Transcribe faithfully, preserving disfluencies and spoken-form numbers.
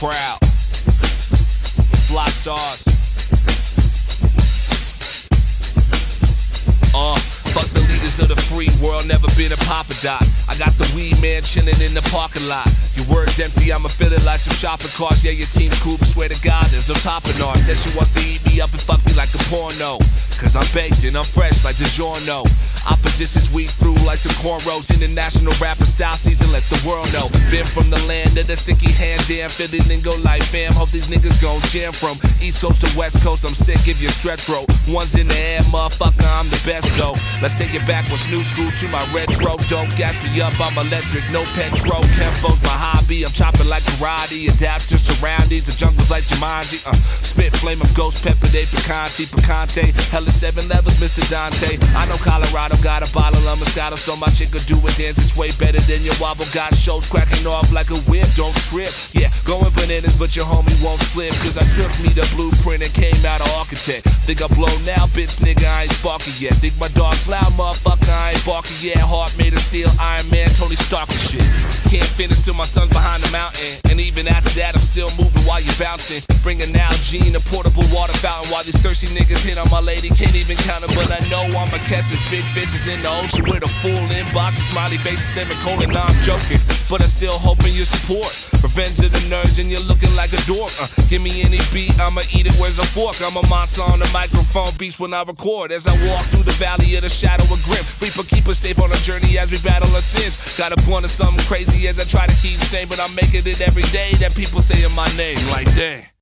crowd. Fly stars. Uh, fuck the leaders of the free world, never been a Papa Dot. I got the weed man chilling in the parking lot. Your words empty, I'ma fill it like some shopping carts. Yeah, your team's cool, but swear to God, there's no topping on. Said she wants to eat me up and fuck me like a porno. Cause I'm baked and I'm fresh like DiGiorno. Oppositions weak through like some cornrows. International rapper style season, let the world know. Been from the land of the sticky hand, damn, fit it and go like fam. Hope these niggas gon' jam from East Coast to West Coast. I'm sick, give you a stretch, bro. One's in the air, motherfucker, I'm the best, though. Let's take it back, what's new school to my retro. Don't gas me up, I'm electric, no petrol. Kempo's my hobby, I'm chopping like karate. Adapt to surroundings, the jungle's like Jumanji. uh, Spit flame of ghost pepper, they picante, picante. Hella seven levels, Mister Dante. I know Colorado got a bottle of Moscato, so my chick could do it dance. It's way better than your wobble. Got shows cracking off like a whip, don't trip. Yeah, going bananas, but your homie won't slip. Cause I took me the blueprint and came out an architect. Think I blow now, bitch nigga, I ain't sparking yet. Think my dog's loud, motherfucker, I ain't barking yet. Heart made of steel, Iron Man, Tony Stark and shit. Can't finish till my son's behind the mountain. And even after that, I'm still moving while you're bouncing. Bring a Nalgene, a portable water fountain. While these thirsty niggas hit on my lady, can't even count them. But I know I'ma catch this big fishes in the ocean with a full inbox of smiley faces, semicolon. Nah, I'm joking, but I'm still hoping you support. Revenge of the nerds and you're looking like a dork. uh, Give me any beat, I'ma eat it, where's a fork? I'm a monster on the microphone, beats when I record. As I walk through the valley of the shadow of grim, Reaper keep us safe on a journey as we battle our sins. Got a point of something crazy as I try to keep sane, but I'm making it every day that people saying my name like dang.